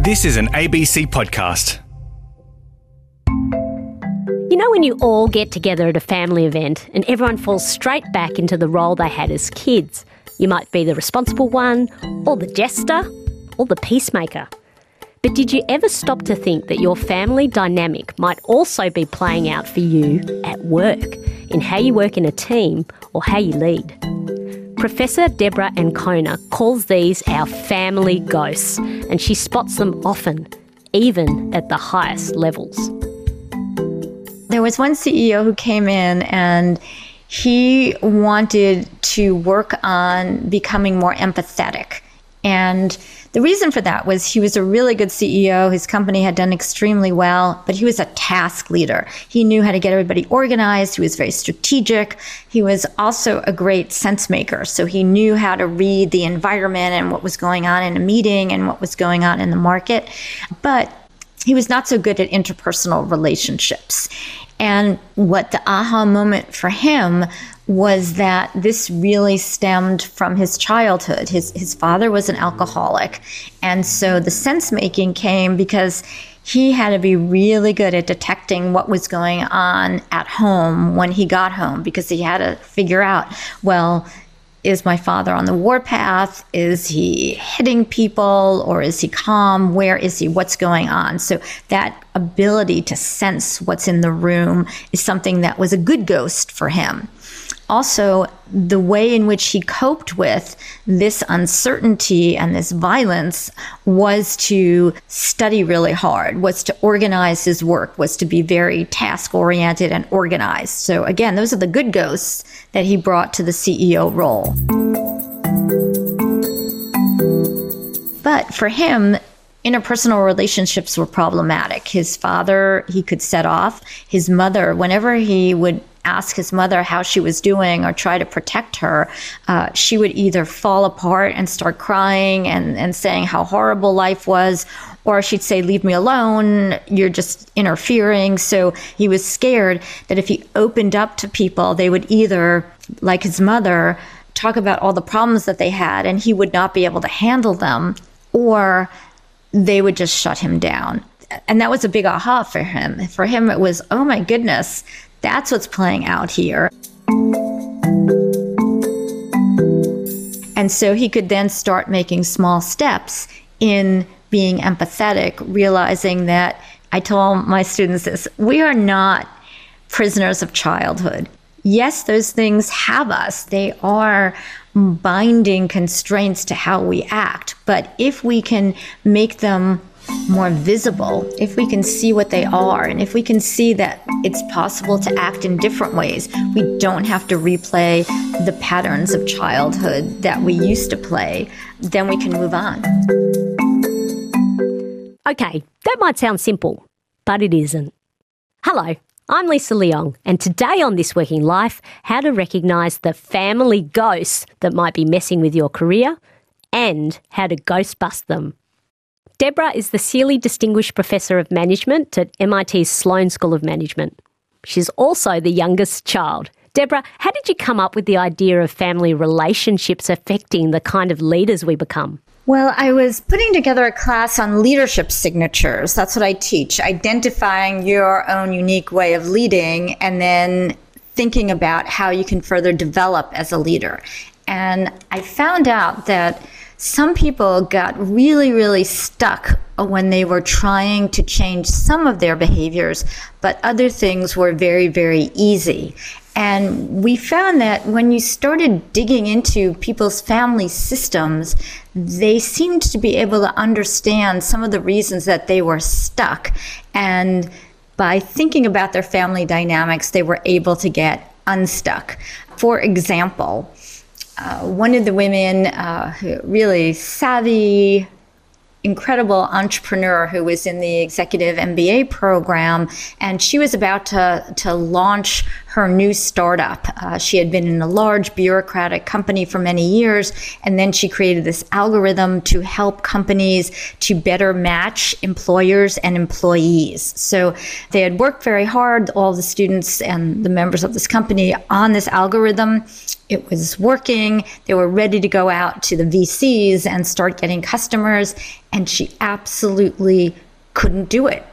This is an ABC podcast. You know when you all get together at a family event and everyone falls straight back into the role they had as kids? You might be the responsible one, or the jester, or the peacemaker. But did you ever stop to think that your family dynamic might also be playing out for you at work, in how you work in a team or how you lead? Professor Deborah Ancona calls these our family ghosts, and she spots them often, even at the highest levels. There was one CEO who came in and he wanted to work on becoming more empathetic. And the reason for that was he was a really good CEO. His company had done extremely well, but he was a task leader. He knew how to get everybody organized. He was very strategic. He was also a great sense maker. So he knew how to read the environment and what was going on in a meeting and what was going on in the market. But he was not so good at interpersonal relationships. And what the aha moment for him was that this really stemmed from his childhood. His father was an alcoholic. And so the sense making came because he had to be really good at detecting what was going on at home when he got home, because he had to figure out, well, is my father on the warpath? Is he hitting people, or is he calm? Where is he? What's going on? So that ability to sense what's in the room is something that was a good ghost for him. Also, the way in which he coped with this uncertainty and this violence was to study really hard, was to organize his work, was to be very task-oriented and organized. So again, those are the good ghosts that he brought to the CEO role. But for him, interpersonal relationships were problematic. His father, he could set off. His mother, whenever he would ask his mother how she was doing or try to protect her, she would either fall apart and start crying and saying how horrible life was, or she'd say, leave me alone, you're just interfering. So he was scared that if he opened up to people, they would either, like his mother, talk about all the problems that they had and he would not be able to handle them, or they would just shut him down. And that was a big aha for him. For him, it was, oh my goodness, that's what's playing out here. And so he could then start making small steps in being empathetic, realizing that, I told my students this, we are not prisoners of childhood. Yes, those things have us. They are binding constraints to how we act. But if we can make them more visible, if we can see what they are, and if we can see that it's possible to act in different ways, we don't have to replay the patterns of childhood that we used to play, then we can move on. Okay, that might sound simple, but it isn't. Hello, I'm Lisa Leong, and today on This Working Life, how to recognise the family ghosts that might be messing with your career and how to ghostbust them. Deborah is the Seeley Distinguished Professor of Management at MIT's Sloan School of Management. She's also the youngest child. Deborah, how did you come up with the idea of family relationships affecting the kind of leaders we become? Well, I was putting together a class on leadership signatures. That's what I teach, identifying your own unique way of leading and then thinking about how you can further develop as a leader. And I found out that some people got really, really stuck when they were trying to change some of their behaviors, but other things were very, very easy. And we found that when you started digging into people's family systems, they seemed to be able to understand some of the reasons that they were stuck. And by thinking about their family dynamics, they were able to get unstuck. For example, one of the women, really savvy, incredible entrepreneur who was in the executive MBA program, and she was about to launch her new startup. She had been in a large bureaucratic company for many years, and then she created this algorithm to help companies to better match employers and employees. So they had worked very hard, all the students and the members of this company, on this algorithm. It was working. They were ready to go out to the VCs and start getting customers, and she absolutely couldn't do it.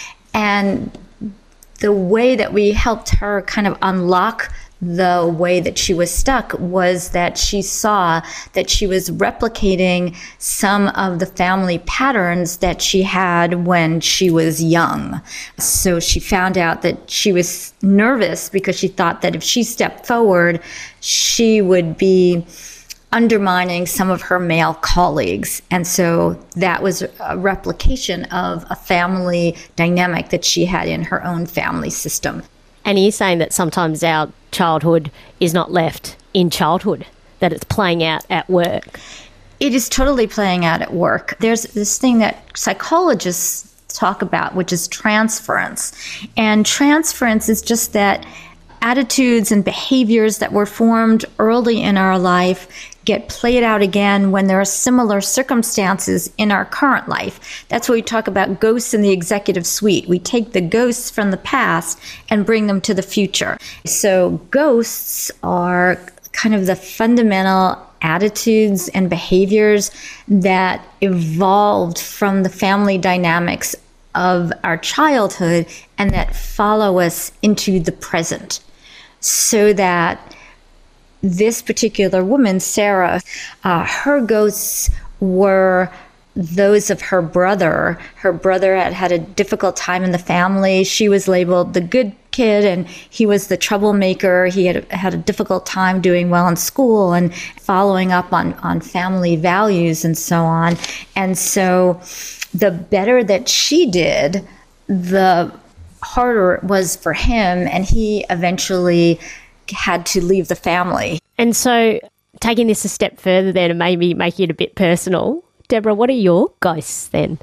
And the way that we helped her kind of unlock the way that she was stuck was that she saw that she was replicating some of the family patterns that she had when she was young. So she found out that she was nervous because she thought that if she stepped forward, she would be undermining some of her male colleagues. And so that was a replication of a family dynamic that she had in her own family system. And you're saying that sometimes our childhood is not left in childhood, that it's playing out at work. It is totally playing out at work. There's this thing that psychologists talk about, which is transference. And transference is just that attitudes and behaviors that were formed early in our life get played out again when there are similar circumstances in our current life. That's why we talk about ghosts in the executive suite. We take the ghosts from the past and bring them to the future. So ghosts are kind of the fundamental attitudes and behaviors that evolved from the family dynamics of our childhood and that follow us into the present. So that this particular woman, Sarah, her ghosts were those of her brother. Her brother had had a difficult time in the family. She was labeled the good kid, and he was the troublemaker. He had had a difficult time doing well in school and following up on family values and so on. And so the better that she did, the harder it was for him, and he eventually had to leave the family. And so taking this a step further then and maybe making it a bit personal, Deborah, what are your ghosts then?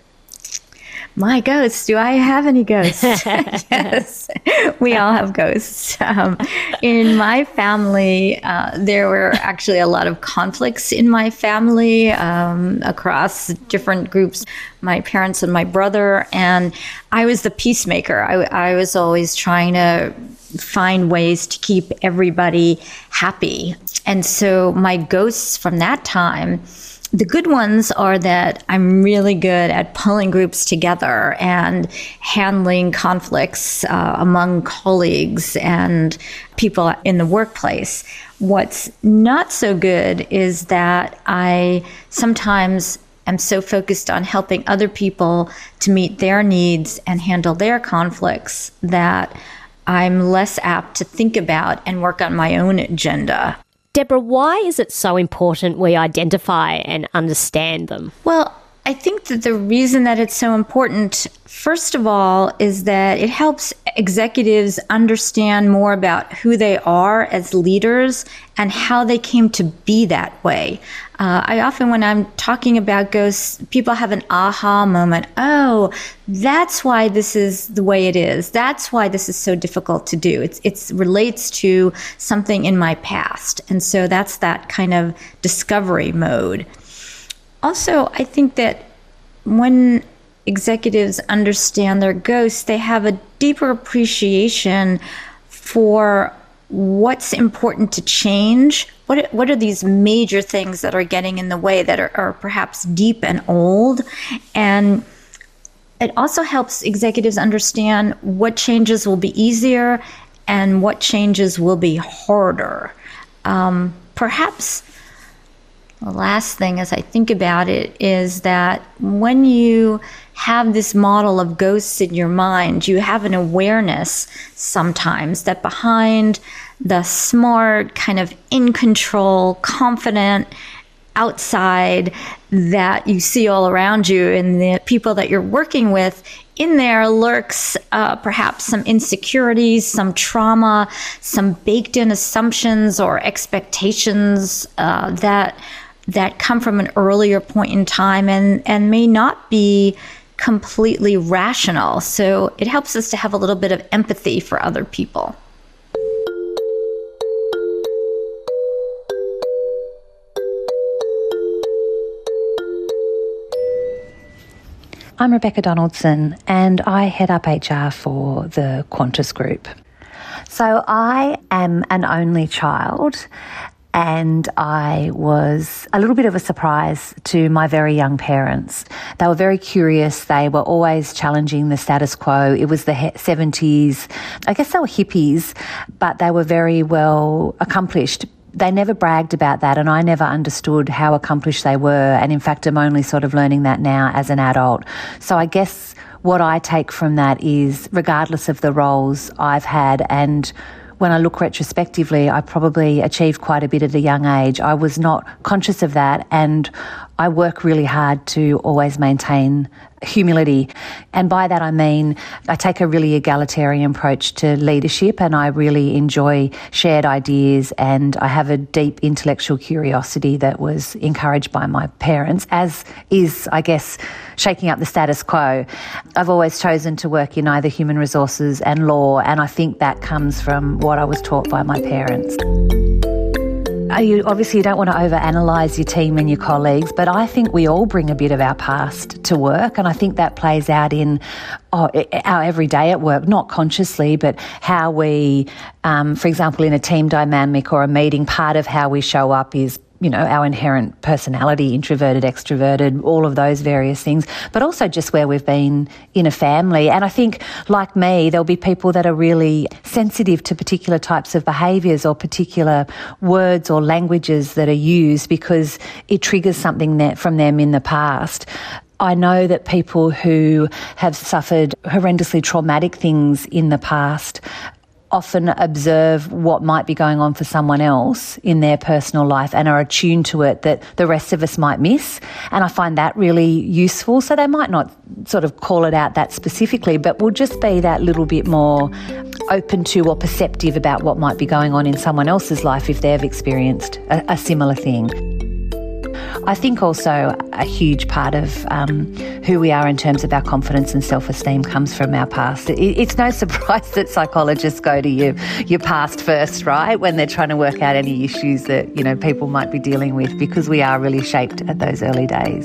My ghosts? Do I have any ghosts? Yes, we all have ghosts. In my family, there were actually a lot of conflicts in my family across different groups, my parents and my brother, and I was the peacemaker. I was always trying to find ways to keep everybody happy. And so my ghosts from that time, the good ones are that I'm really good at pulling groups together and handling conflicts among colleagues and people in the workplace. What's not so good is that I sometimes am so focused on helping other people to meet their needs and handle their conflicts that I'm less apt to think about and work on my own agenda. Deborah, why is it so important we identify and understand them? Well, I think that the reason that it's so important, first of all, is that it helps executives understand more about who they are as leaders and how they came to be that way. I often, when I'm talking about ghosts, people have an aha moment. Oh, that's why this is the way it is. That's why this is so difficult to do. It relates to something in my past. And so that's that kind of discovery mode. Also, I think that when executives understand their ghosts, they have a deeper appreciation for what's important to change. What are these major things that are getting in the way that are perhaps deep and old? And it also helps executives understand what changes will be easier and what changes will be harder. Perhaps the last thing, as I think about it, is that when you have this model of ghosts in your mind, you have an awareness sometimes that behind the smart, kind of in control, confident outside that you see all around you and the people that you're working with, in there lurks perhaps some insecurities, some trauma, some baked in assumptions or expectations that come from an earlier point in time and may not be completely rational. So it helps us to have a little bit of empathy for other people. I'm Rebecca Donaldson and I head up HR for the Qantas Group. So I am an only child and I was a little bit of a surprise to my very young parents. They were very curious. They were always challenging the status quo. It was the 70s. I guess they were hippies, but they were very well accomplished. They never bragged about that, and I never understood how accomplished they were. And in fact, I'm only sort of learning that now as an adult. So I guess what I take from that is, regardless of the roles I've had, and when I look retrospectively, I probably achieved quite a bit at a young age. I was not conscious of that, and I work really hard to always maintain humility. And by that I mean I take a really egalitarian approach to leadership, and I really enjoy shared ideas, and I have a deep intellectual curiosity that was encouraged by my parents, as is, I guess, shaking up the status quo. I've always chosen to work in either human resources and law, and I think that comes from what I was taught by my parents. You don't want to overanalyse your team and your colleagues, but I think we all bring a bit of our past to work, and I think that plays out in our everyday at work, not consciously, but how we, for example, in a team dynamic or a meeting, part of how we show up is, you know, our inherent personality, introverted, extroverted, all of those various things, but also just where we've been in a family. And I think, like me, there'll be people that are really sensitive to particular types of behaviours or particular words or languages that are used because it triggers something from them in the past. I know that people who have suffered horrendously traumatic things in the past often observe what might be going on for someone else in their personal life and are attuned to it that the rest of us might miss. And I find that really useful. So they might not sort of call it out that specifically, but will just be that little bit more open to or perceptive about what might be going on in someone else's life if they've experienced a similar thing. I think also a huge part of who we are in terms of our confidence and self-esteem comes from our past. It's no surprise that psychologists go to your past first, right, when they're trying to work out any issues that, you know, people might be dealing with, because we are really shaped at those early days.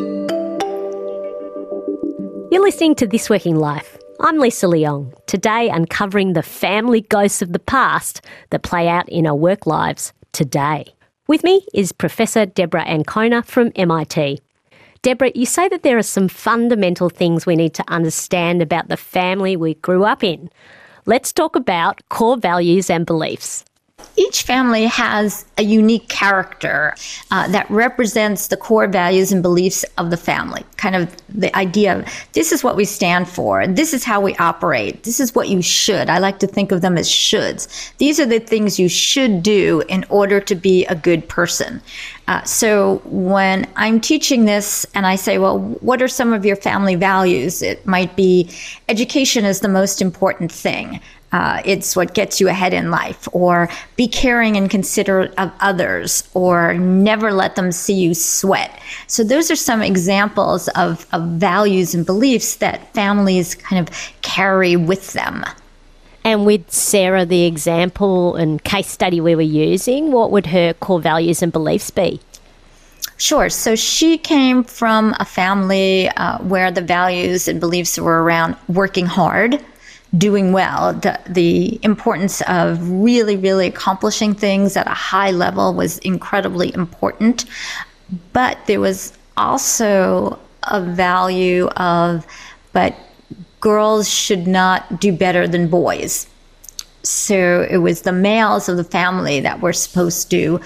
You're listening to This Working Life. I'm Lisa Leong, today uncovering the family ghosts of the past that play out in our work lives today. With me is Professor Deborah Ancona from MIT. Deborah, you say that there are some fundamental things we need to understand about the family we grew up in. Let's talk about core values and beliefs. Each family has a unique character that represents the core values and beliefs of the family. Kind of the idea of this is what we stand for. This is how we operate. This is what you should. I like to think of them as shoulds. These are the things you should do in order to be a good person. So when I'm teaching this and I say, well, what are some of your family values? It might be education is the most important thing. It's what gets you ahead in life, or be caring and considerate of others, or never let them see you sweat. So those are some examples of values and beliefs that families kind of carry with them. And with Sarah, the example and case study we were using, what would her core values and beliefs be? Sure. So she came from a family where the values and beliefs were around working hard, doing well. The importance of really, really accomplishing things at a high level was incredibly important. But there was also a value of, but girls should not do better than boys. So it was the males of the family that were supposed to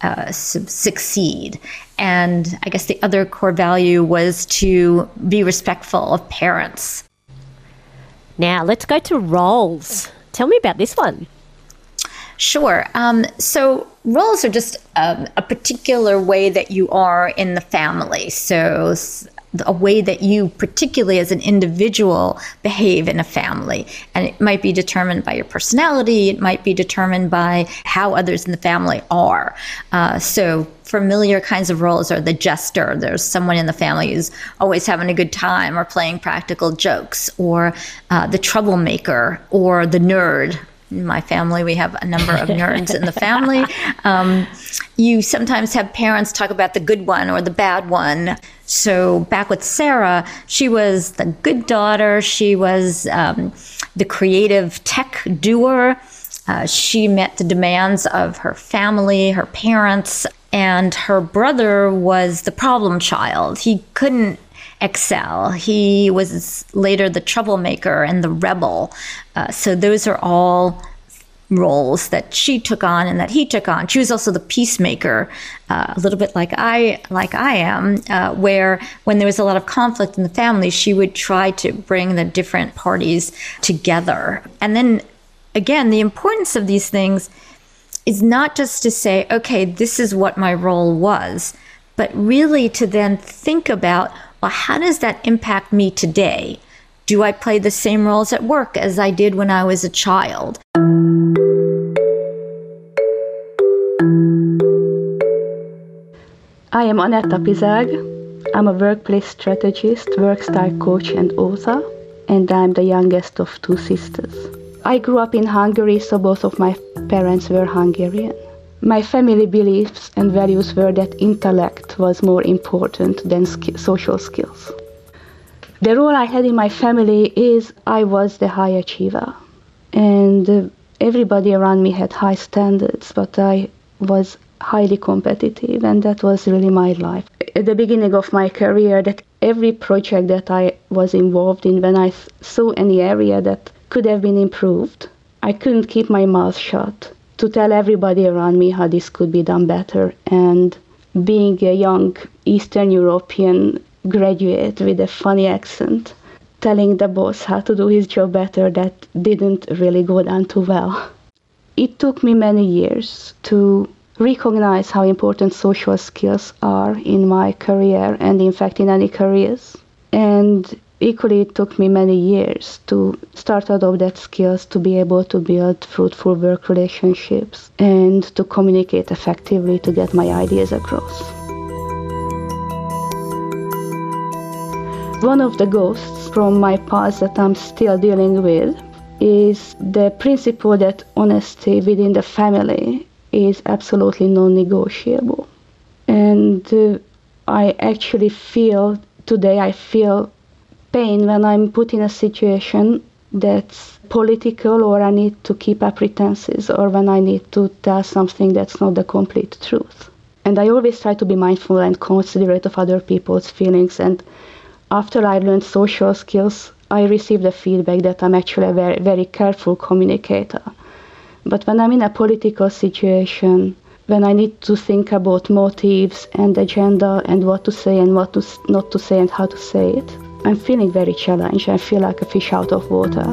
succeed. And I guess the other core value was to be respectful of parents. Now, let's go to roles. Tell me about this one. Sure. So roles are just a particular way that you are in the family. So a way that you, particularly as an individual, behave in a family. And it might be determined by your personality. It might be determined by how others in the family are. So familiar kinds of roles are the jester. There's someone in the family who's always having a good time or playing practical jokes, or the troublemaker or the nerd. In my family, we have a number of nerds in the family. You sometimes have parents talk about the good one or the bad one. So back with Sarah, she was the good daughter. She was the creative tech doer. She met the demands of her family, her parents, and her brother was the problem child. He couldn't excel. He was later the troublemaker and the rebel. So those are all roles that she took on and that he took on. She was also the peacemaker, a little bit like I am, where when there was a lot of conflict in the family, she would try to bring the different parties together. And then again, the importance of these things is not just to say, okay, this is what my role was, but really to then think about, well, how does that impact me today? Do I play the same roles at work as I did when I was a child? I am Anetta Pizag. I'm a workplace strategist, work style coach and author, and I'm the youngest of two sisters. I grew up in Hungary, so both of my parents were Hungarian. My family beliefs and values were that intellect was more important than social skills. The role I had in my family is I was the high achiever, and everybody around me had high standards, but I was highly competitive, and that was really my life. At the beginning of my career, that every project that I was involved in, when I saw any area that could have been improved, I couldn't keep my mouth shut to tell everybody around me how this could be done better. And being a young Eastern European graduate with a funny accent, telling the boss how to do his job better, that didn't really go down too well. It took me many years to recognize how important social skills are in my career and in fact in any careers. And equally, it took me many years to start out of that skills to be able to build fruitful work relationships and to communicate effectively to get my ideas across. One of the ghosts from my past that I'm still dealing with is the principle that honesty within the family is absolutely non-negotiable. And I actually feel pain when I'm put in a situation that's political, or I need to keep up pretenses, or when I need to tell something that's not the complete truth. And I always try to be mindful and considerate of other people's feelings. And after I learned social skills, I received the feedback that I'm actually a very, very careful communicator. But when I'm in a political situation, when I need to think about motives and agenda and what to say and what to not to say and how to say it, I'm feeling very challenged. I feel like a fish out of water.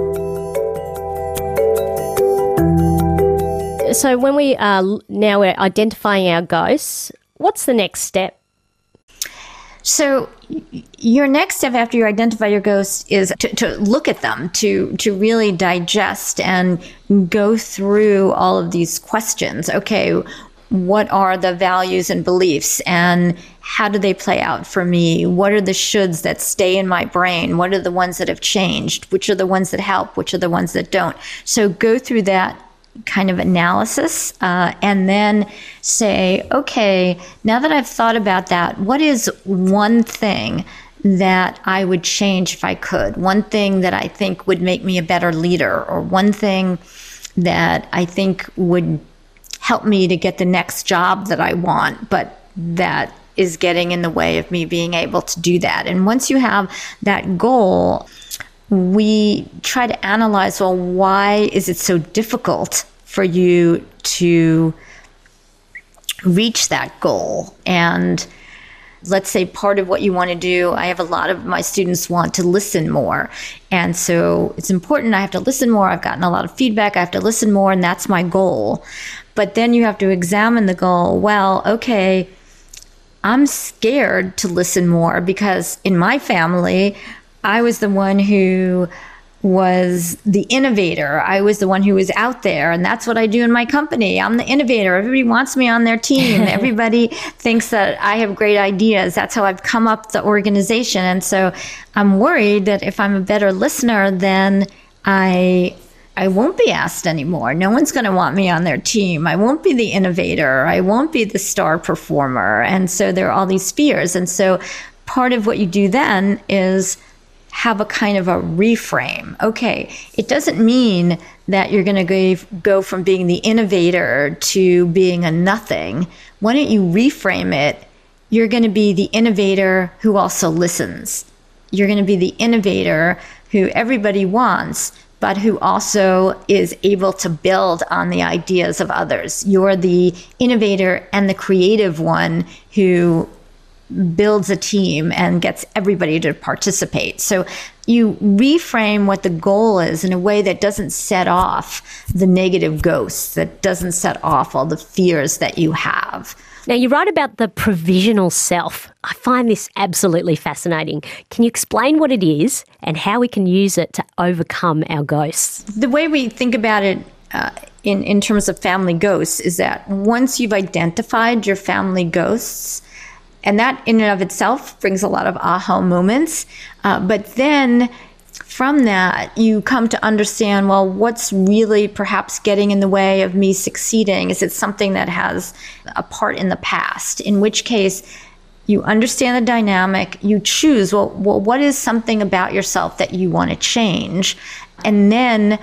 So when we are now we're identifying our ghosts, what's the next step? So your next step after you identify your ghosts is to look at them, to really digest and go through all of these questions. Okay, what are the values and beliefs, and how do they play out for me? What are the shoulds that stay in my brain? What are the ones that have changed? Which are the ones that help? Which are the ones that don't? So go through that kind of analysis and then say, okay, now that I've thought about that, what is one thing that I would change if I could? One thing that I think would make me a better leader, or one thing that I think would help me to get the next job that I want, but that is getting in the way of me being able to do that. And once you have that goal, we try to analyze, well, why is it so difficult for you to reach that goal? And let's say part of what you want to do, I have a lot of my students want to listen more. And so it's important, I have to listen more. I've gotten a lot of feedback, I have to listen more, and that's my goal. But then you have to examine the goal. Well, okay, I'm scared to listen more because in my family, I was the one who was the innovator. I was the one who was out there, and that's what I do in my company. I'm the innovator. Everybody wants me on their team. Everybody thinks that I have great ideas. That's how I've come up the organization. And so I'm worried that if I'm a better listener, then I I won't be asked anymore. No one's going to want me on their team. I won't be the innovator. I won't be the star performer. And so there are all these fears. And so part of what you do then is have a kind of a reframe. Okay, it doesn't mean that you're going to go from being the innovator to being a nothing. Why don't you reframe it? You're going to be the innovator who also listens. You're going to be the innovator who everybody wants, but who also is able to build on the ideas of others. You're the innovator and the creative one who builds a team and gets everybody to participate. So you reframe what the goal is in a way that doesn't set off the negative ghosts, that doesn't set off all the fears that you have. Now, you write about the provisional self. I find this absolutely fascinating. Can you explain what it is and how we can use it to overcome our ghosts? The way we think about it in terms of family ghosts is that once you've identified your family ghosts, and that in and of itself brings a lot of aha moments, but then from that, you come to understand, well, what's really perhaps getting in the way of me succeeding? Is it something that has a part in the past? In which case, you understand the dynamic, you choose, well, what is something about yourself that you want to change? And then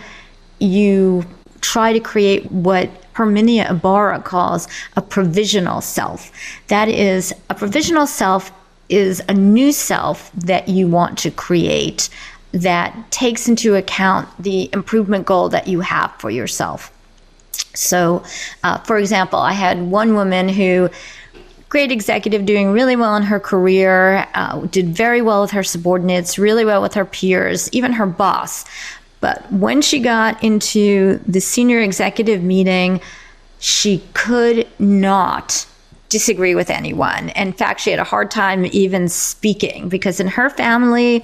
you try to create what Herminia Ibarra calls a provisional self. That is, a provisional self is a new self that you want to create that takes into account the improvement goal that you have for yourself. So, for example, I had one woman who, great executive, doing really well in her career, did very well with her subordinates, really well with her peers, even her boss. But when she got into the senior executive meeting, she could not disagree with anyone. In fact, she had a hard time even speaking because in her family,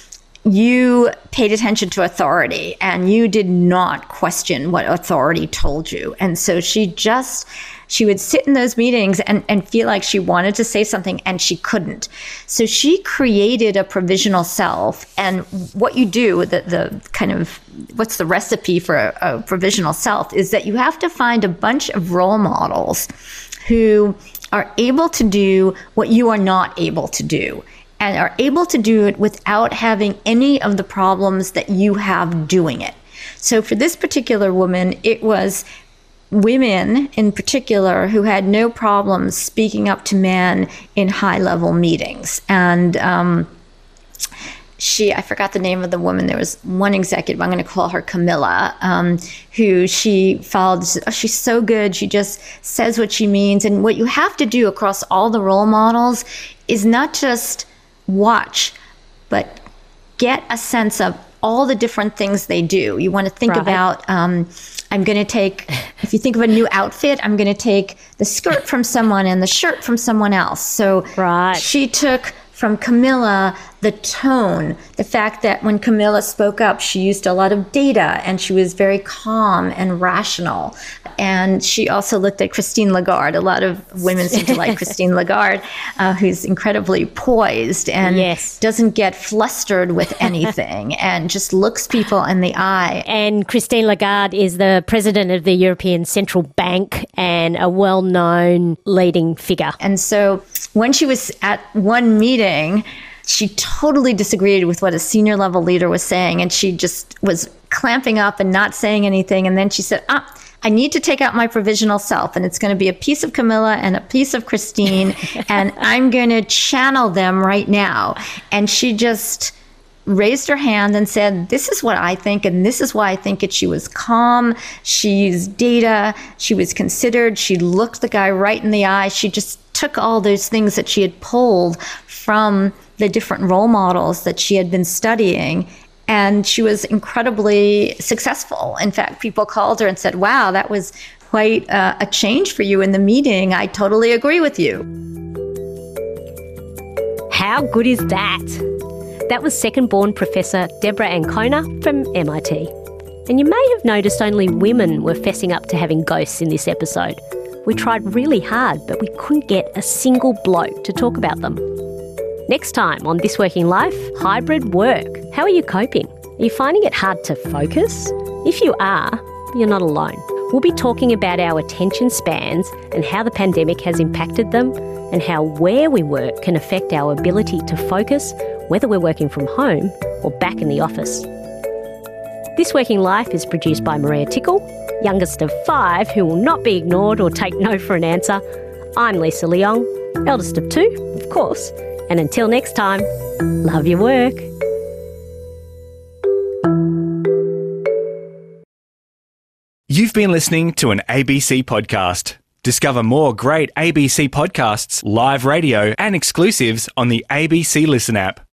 you paid attention to authority and you did not question what authority told you. And so she would sit in those meetings and feel like she wanted to say something and she couldn't. So she created a provisional self. And what you do, the kind of, what's the recipe for a provisional self is that you have to find a bunch of role models who are able to do what you are not able to do, and are able to do it without having any of the problems that you have doing it. So for this particular woman, it was women in particular who had no problems speaking up to men in high-level meetings. And I forgot the name of the woman. There was one executive, I'm going to call her Camilla, who she followed. Oh, she's so good. She just says what she means. And what you have to do across all the role models is not just watch, but get a sense of all the different things they do. You want to think about, I'm going to take, if you think of a new outfit, I'm going to take the skirt from someone and the shirt from someone else. So she took from Camilla the tone, the fact that when Camilla spoke up, she used a lot of data and she was very calm and rational. And she also looked at Christine Lagarde. A lot of women seem to like Christine Lagarde, who's incredibly poised and doesn't get flustered with anything and just looks people in the eye. And Christine Lagarde is the president of the European Central Bank and a well-known leading figure. And so when she was at one meeting, she totally disagreed with what a senior level leader was saying, and she just was clamping up and not saying anything. And then she said, I need to take out my provisional self, and it's going to be a piece of Camilla and a piece of Christine, and I'm going to channel them right now. And she just raised her hand and said, this is what I think, and this is why I think it. She was calm. She used data. She was considered. She looked the guy right in the eye. She just took all those things that she had pulled from the different role models that she had been studying, and she was incredibly successful. In fact, people called her and said, wow, that was quite a change for you in the meeting. I totally agree with you. How good is that? That was second-born Professor Deborah Ancona from MIT. And you may have noticed only women were fessing up to having ghosts in this episode. We tried really hard, but we couldn't get a single bloke to talk about them. Next time on This Working Life, hybrid work. How are you coping? Are you finding it hard to focus? If you are, you're not alone. We'll be talking about our attention spans and how the pandemic has impacted them, and how where we work can affect our ability to focus, whether we're working from home or back in the office. This Working Life is produced by Maria Tickle, youngest of 5 who will not be ignored or take no for an answer. I'm Lisa Leong, eldest of 2, of course. And until next time, love your work. You've been listening to an ABC podcast. Discover more great ABC podcasts, live radio, and exclusives on the ABC Listen app.